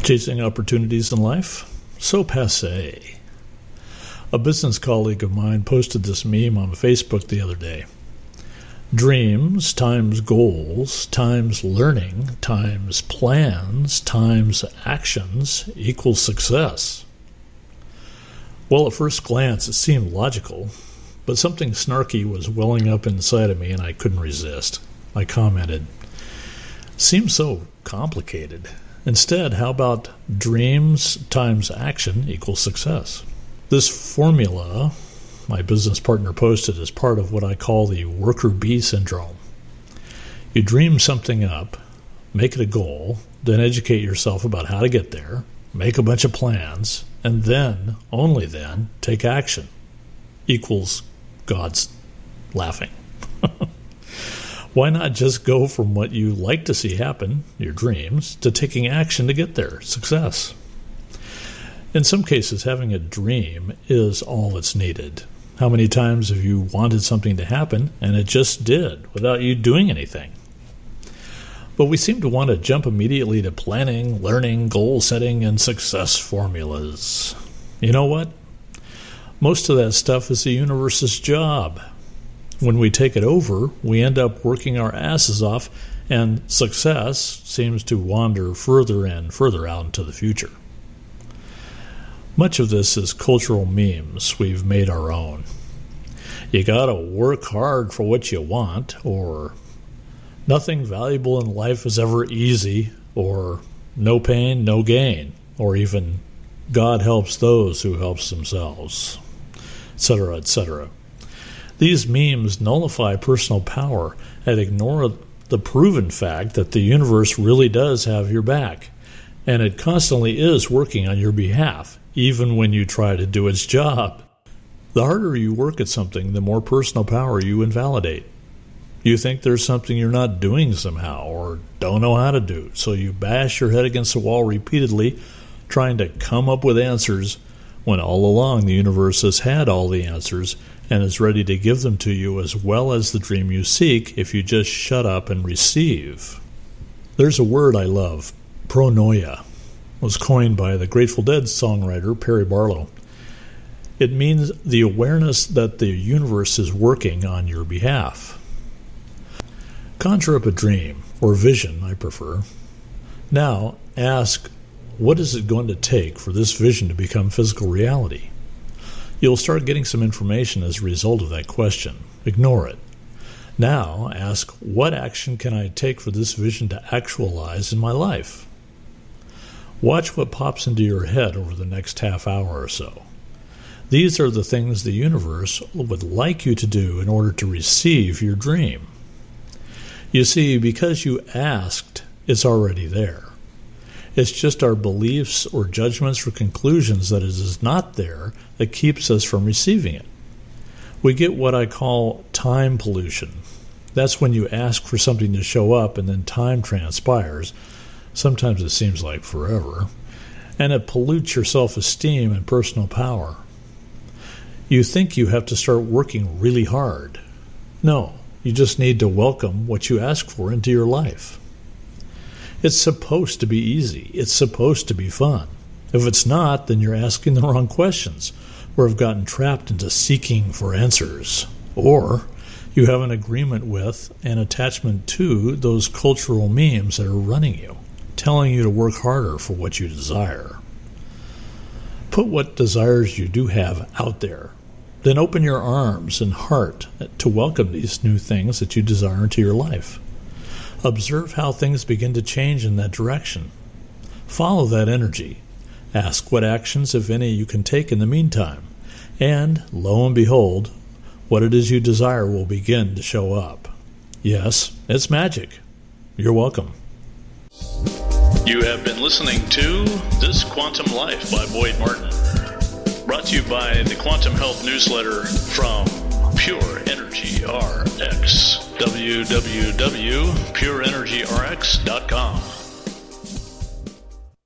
Chasing opportunities in life? So passé. A business colleague of mine posted this meme on Facebook the other day. Dreams times goals times learning times plans times actions equals success. Well, at first glance it seemed logical, but something snarky was welling up inside of me and I couldn't resist. I commented, "Seems so complicated. Instead, how about dreams times action equals success?" This formula my business partner posted as part of what I call the worker bee syndrome. You dream something up, make it a goal, then educate yourself about how to get there, make a bunch of plans, and then, only then, take action. Equals God's laughing. Why not just go from what you like to see happen, your dreams, to taking action to get there, success? In some cases, having a dream is all that's needed. How many times have you wanted something to happen and it just did without you doing anything? But we seem to want to jump immediately to planning, learning, goal setting, and success formulas. You know what? Most of that stuff is the universe's job. When we take it over, we end up working our asses off, and success seems to wander further and further out into the future. Much of this is cultural memes we've made our own. You gotta work hard for what you want, or nothing valuable in life is ever easy, or no pain, no gain, or even God helps those who helps themselves, etc., etc. These memes nullify personal power and ignore the proven fact that the universe really does have your back, and it constantly is working on your behalf, even when you try to do its job. The harder you work at something, the more personal power you invalidate. You think there's something you're not doing somehow, or don't know how to do, so you bash your head against the wall repeatedly, trying to come up with answers, when all along the universe has had all the answers and is ready to give them to you as well as the dream you seek if you just shut up and receive. There's a word I love, pronoia. Was coined by the Grateful Dead songwriter Perry Barlow. It means the awareness that the universe is working on your behalf. Conjure up a dream, or vision, I prefer. Now, ask, what is it going to take for this vision to become physical reality? You'll start getting some information as a result of that question. Ignore it. Now, ask, what action can I take for this vision to actualize in my life? Watch what pops into your head over the next half hour or so. These are the things the universe would like you to do in order to receive your dream. You see, because you asked, it's already there. It's just our beliefs or judgments or conclusions that it is not there that keeps us from receiving it. We get what I call time pollution. That's when you ask for something to show up and then time transpires. Sometimes it seems like forever, and it pollutes your self-esteem and personal power. You think you have to start working really hard. No, you just need to welcome what you ask for into your life. It's supposed to be easy. It's supposed to be fun. If it's not, then you're asking the wrong questions, or have gotten trapped into seeking for answers. Or you have an agreement with and attachment to those cultural memes that are running you, telling you to work harder for what you desire. Put what desires you do have out there. Then open your arms and heart to welcome these new things that you desire into your life. Observe how things begin to change in that direction. Follow that energy. Ask what actions, if any, you can take in the meantime. And, lo and behold, what it is you desire will begin to show up. Yes, it's magic. You're welcome. You have been listening to This Quantum Life by Boyd Martin. Brought to you by the Quantum Health Newsletter from Pure Energy RX. www.pureenergyrx.com.